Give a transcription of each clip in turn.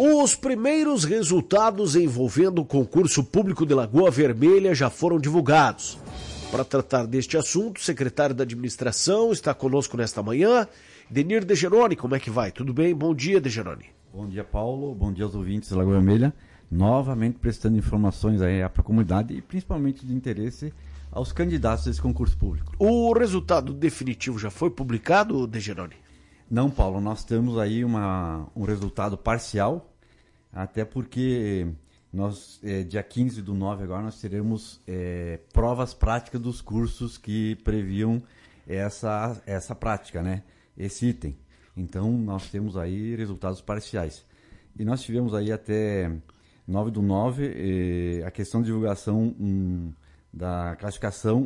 Os primeiros resultados envolvendo o concurso público de Lagoa Vermelha já foram divulgados. Para tratar deste assunto, o secretário da Administração está conosco nesta manhã, Denir Degeroni. Como é que vai? Tudo bem? Bom dia, Degeroni. Bom dia, Paulo. Bom dia aos ouvintes da Lagoa Vermelha. Novamente prestando informações aí para a comunidade e principalmente de interesse aos candidatos desse concurso público. O resultado definitivo já foi publicado, Degeroni? Não, Paulo. Nós temos aí um resultado parcial, até porque dia 15/9 agora nós teremos provas práticas dos cursos que previam essa prática, né? Esse item. Então nós temos aí resultados parciais. E nós tivemos aí até 9/9 a questão de divulgação da classificação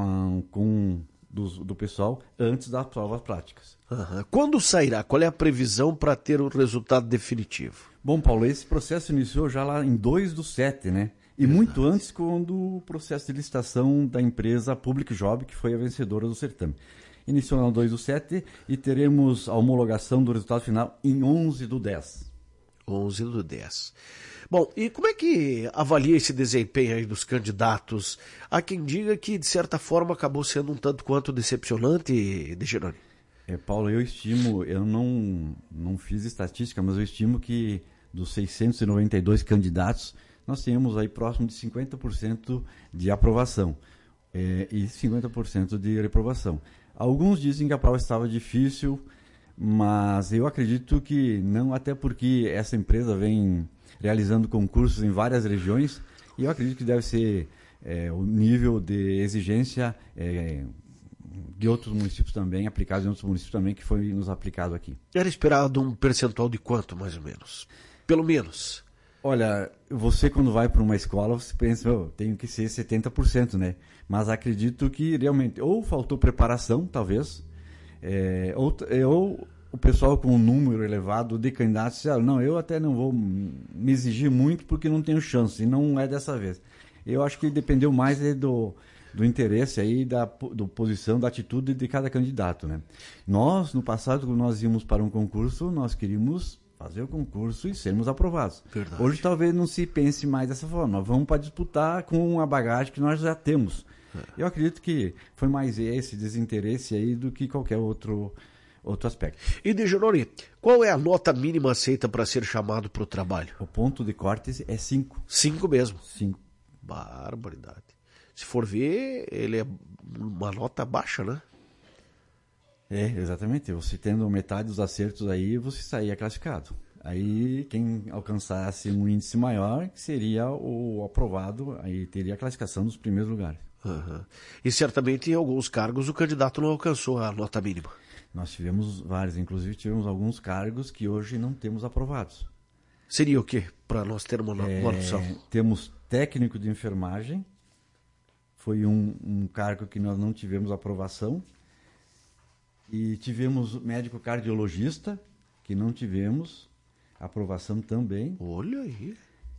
do pessoal antes das provas práticas. Uhum. Quando sairá? Qual é a previsão para ter o resultado definitivo? Bom, Paulo, esse processo iniciou já lá em 2/7, né? E muito antes, quando o processo de licitação da empresa Public Job, que foi a vencedora do certame. Iniciou no 2/7 e teremos a homologação do resultado final em 11/10. 11/10. Bom, e como é que avalia esse desempenho aí dos candidatos? Há quem diga que, de certa forma, acabou sendo um tanto quanto decepcionante, Degeroni. Paulo, eu estimo, eu não fiz estatística, mas eu estimo que dos 692 candidatos, nós temos aí próximo de 50% de aprovação e 50% de reprovação. Alguns dizem que a prova estava difícil, mas eu acredito que não, até porque essa empresa vem realizando concursos em várias regiões e eu acredito que deve ser o nível de exigência de outros municípios também, aplicado em outros municípios também, que foi nos aplicado aqui. Era esperado um percentual de quanto, mais ou menos? Pelo menos. Olha, você quando vai para uma escola, você pensa, tenho que ser 70%, né? Mas acredito que realmente ou faltou preparação, talvez, ou o pessoal com um número elevado de candidatos disse, não, eu até não vou me exigir muito porque não tenho chance, e não é dessa vez. Eu acho que dependeu mais do interesse aí, da posição, da atitude de cada candidato, né? Nós, no passado, quando nós íamos para um concurso, nós queríamos fazer o concurso e sermos aprovados. Verdade. Hoje talvez não se pense mais dessa forma. Nós vamos para disputar com a bagagem que nós já temos. Eu acredito que foi mais esse desinteresse aí do que qualquer outro aspecto. E, Degeroni, qual é a nota mínima aceita para ser chamado para o trabalho? O ponto de corte é 5. 5 mesmo? 5. Barbaridade. Se for ver, ele é uma nota baixa, né? Exatamente. Você tendo metade dos acertos aí, você saía classificado. Aí, quem alcançasse um índice maior, seria o aprovado, aí teria a classificação dos primeiros lugares. Uhum. E certamente em alguns cargos o candidato não alcançou a nota mínima. Nós tivemos vários, inclusive tivemos alguns cargos que hoje não temos aprovados. Seria o quê? Para nós termos uma noção. Temos técnico de enfermagem, foi um cargo que nós não tivemos aprovação. E tivemos médico cardiologista, que não tivemos aprovação também. Olha aí.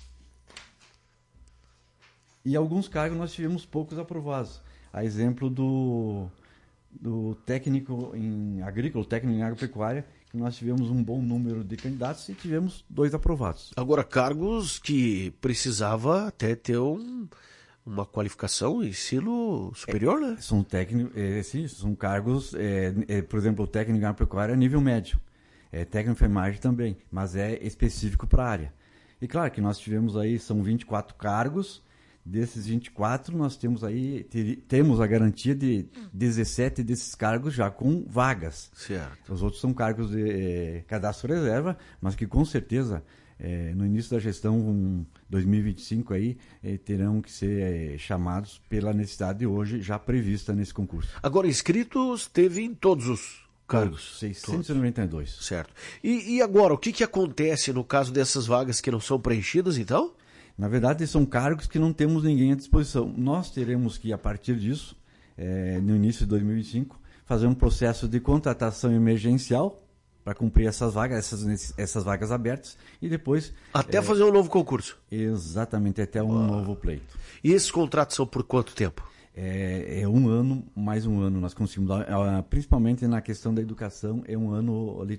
E alguns cargos nós tivemos poucos aprovados. A exemplo do técnico em agrícola, técnico em agropecuária, que nós tivemos um bom número de candidatos e tivemos 2 aprovados. Agora, cargos que precisava até ter uma qualificação, ensino superior, né? São técnicos, sim, são cargos, por exemplo, o técnico em agropecuária é nível médio. Técnico em enfermagem também, mas é específico para a área. E claro que nós tivemos aí, são 24 cargos. Desses 24, nós temos aí, temos a garantia de 17 desses cargos já com vagas. Certo. Os outros são cargos de cadastro reserva, mas que com certeza, no início da gestão 2025 aí, terão que ser chamados pela necessidade hoje já prevista nesse concurso. Agora, inscritos teve em todos os cargos? 692. Todos. Certo. E agora, o que acontece no caso dessas vagas que não são preenchidas, então? Na verdade, são cargos que não temos ninguém à disposição. Nós teremos que, a partir disso, no início de 2025, fazer um processo de contratação emergencial para cumprir essas vagas abertas e depois... Até fazer um novo concurso. Exatamente, até um novo pleito. E esses contratos são por quanto tempo? É 1 ano, mais 1 ano. Nós conseguimos dar, principalmente na questão da educação, é 1 ano letivo.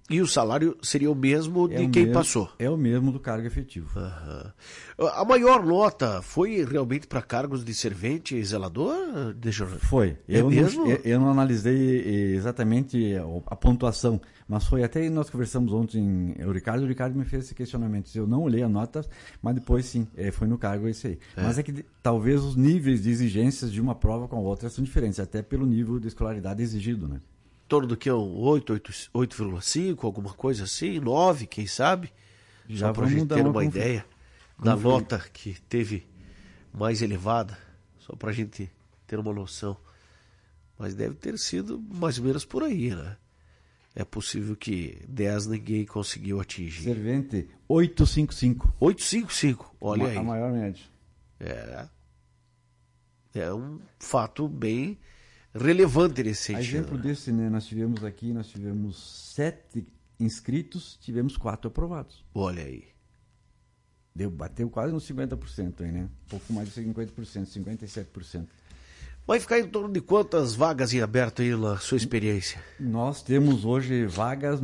E o salário seria o mesmo de quem passou? É o mesmo do cargo efetivo. Uhum. A maior nota foi realmente para cargos de servente e zelador? Foi. Eu não analisei exatamente a pontuação, mas foi até nós conversamos ontem, o Ricardo me fez esse questionamento. Eu não olhei a nota, mas depois sim, foi no cargo esse aí. Mas é que talvez os níveis de exigências de uma prova com a outra são diferentes, até pelo nível de escolaridade exigido, né? Em torno do que? 8,5, alguma coisa assim? 9, quem sabe? Já para a gente ter uma ideia da nota que teve mais elevada. Só para a gente ter uma noção. Mas deve ter sido mais ou menos por aí, né? É possível que 10 ninguém conseguiu atingir. Servente, 855. 855, olha aí. A maior média. É um fato bem relevante nesse sentido. A exemplo desse, né, nós tivemos 7 inscritos, tivemos 4 aprovados. Olha aí. Bateu quase nos 50% aí, né? Um pouco mais de 50%, 57%. Vai ficar em torno de quantas vagas em aberto aí na sua experiência? Nós temos hoje vagas,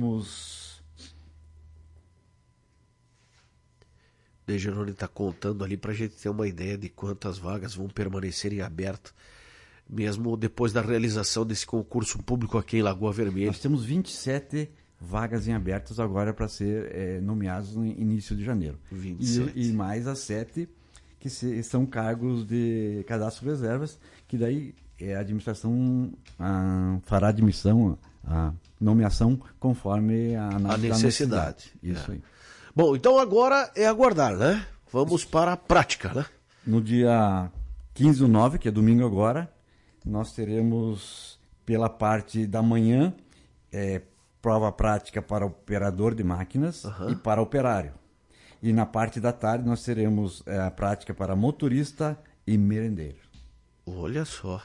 O Dejanone está contando ali para a gente ter uma ideia de quantas vagas vão permanecer em aberto, mesmo depois da realização desse concurso público aqui em Lagoa Vermelha. Nós temos 27 vagas em abertos agora para ser nomeados no início de janeiro. 27. E mais as 7 que são cargos de cadastro reservas, que daí a administração fará a admissão, a nomeação conforme a necessidade. Isso aí. Bom, então agora é aguardar, né? Vamos para a prática, né? No dia 15/9, que é domingo agora, nós teremos pela parte da manhã prova prática para operador de máquinas e para operário. E na parte da tarde nós teremos a prática para motorista e merendeiro. Olha só.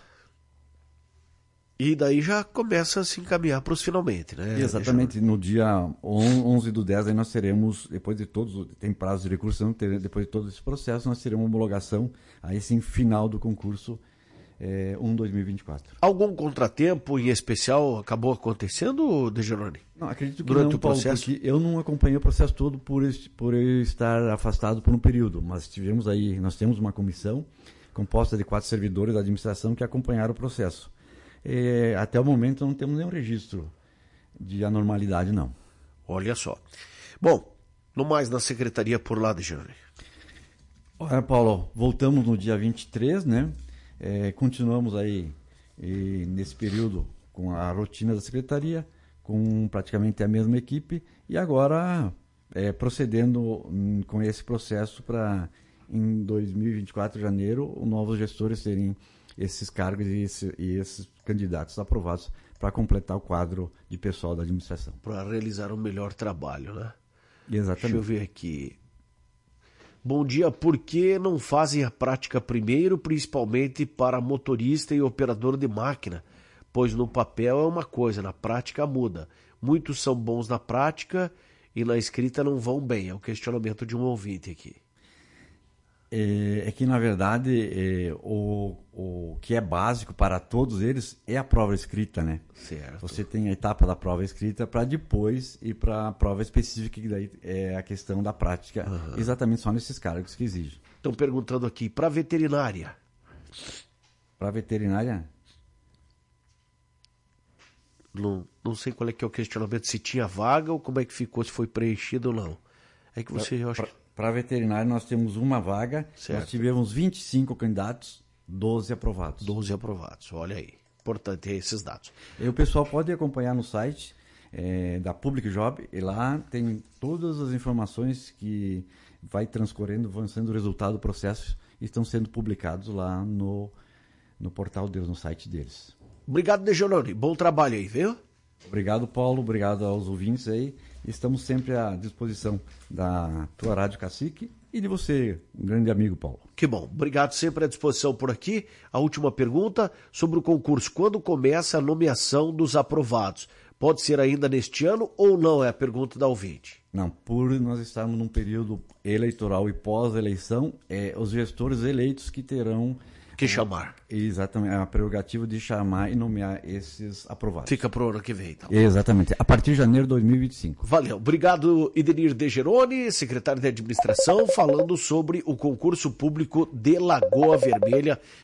E daí já começa a se encaminhar para os finalmente, né? Exatamente. No dia 11/10 aí nós teremos, depois de todos, tem prazo de recurso, depois de todo esse processo, nós teremos uma homologação, aí sim, final do concurso 2024. Algum contratempo em especial acabou acontecendo, Dejanone? Não, acredito que durante não, o processo? Porque eu não acompanhei o processo todo por eu estar afastado por um período, mas nós temos uma comissão composta de 4 servidores da administração que acompanharam o processo. Até o momento não temos nenhum registro de anormalidade, não. Olha só. Bom, no mais na secretaria por lá, Dejanone. Olha, Paulo, voltamos no dia 23, né? Continuamos aí nesse período com a rotina da secretaria, com praticamente a mesma equipe, e agora procedendo com esse processo para, em 2024, janeiro, os novos gestores terem esses cargos e esses candidatos aprovados para completar o quadro de pessoal da administração. Para realizar um melhor trabalho, né? Exatamente. Deixa eu ver aqui. Bom dia, por que não fazem a prática primeiro, principalmente para motorista e operador de máquina? Pois no papel é uma coisa, na prática muda. Muitos são bons na prática e na escrita não vão bem. É o questionamento de um ouvinte aqui. É que, na verdade, o que é básico para todos eles é a prova escrita, né? Certo. Você tem a etapa da prova escrita para depois ir para a prova específica, que daí é a questão da prática, exatamente só nesses cargos que exigem. Estão perguntando aqui, para veterinária? Para veterinária? Não sei qual é que é o questionamento, se tinha vaga ou como é que ficou, se foi preenchido ou não. É que você, eu acho que... Para veterinário nós temos uma vaga, certo. Nós tivemos 25 candidatos, 12 aprovados. 12 aprovados, olha aí. Importante ter esses dados. E o pessoal pode acompanhar no site da Public Job, e lá tem todas as informações que vai transcorrendo, vão sendo o resultado do processo, e estão sendo publicados lá no portal deles, no site deles. Obrigado, Dejanone. Bom trabalho aí, viu? Obrigado, Paulo. Obrigado aos ouvintes aí. Estamos sempre à disposição da tua Rádio Cacique e de você, um grande amigo, Paulo. Que bom. Obrigado, sempre à disposição por aqui. A última pergunta sobre o concurso. Quando começa a nomeação dos aprovados? Pode ser ainda neste ano ou não? É a pergunta da ouvinte. Não, por nós estarmos num período eleitoral e pós-eleição, os gestores eleitos que terão que chamar. Exatamente, a prerrogativa de chamar e nomear esses aprovados. Fica pro ano que vem, então. Exatamente, a partir de janeiro de 2025. Valeu. Obrigado, Idenir De Geroni, secretário de Administração, falando sobre o concurso público de Lagoa Vermelha.